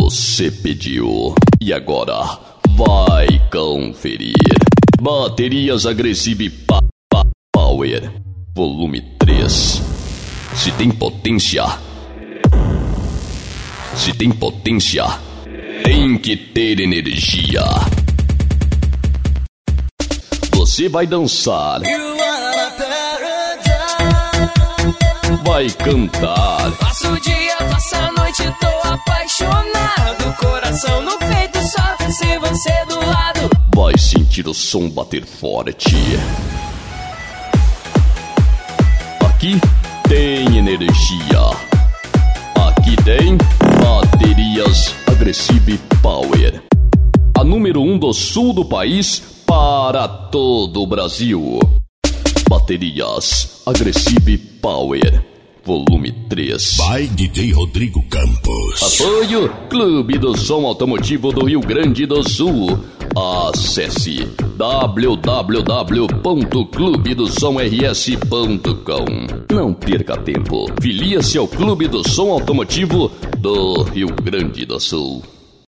Você pediu e agora vai conferir. Baterias Agressive Power Volume 3. Se tem potência, tem que ter energia. Você vai dançar, vai cantar, Passo o dia, passo a noite, tô apaixonado. Coração no peito sofre sem você do lado. vai sentir o som bater forte. Aqui tem energia. Aqui tem Baterias Agressive Power, a número 1 do sul do país para todo o Brasil. Baterias Agressive Power Volume 3. By DJ Rodrigo Campos. Apoio Clube do Som Automotivo do Rio Grande do Sul. Acesse www.clubedosomrs.com. Não perca tempo. Filia-se ao Clube do Som Automotivo do Rio Grande do Sul.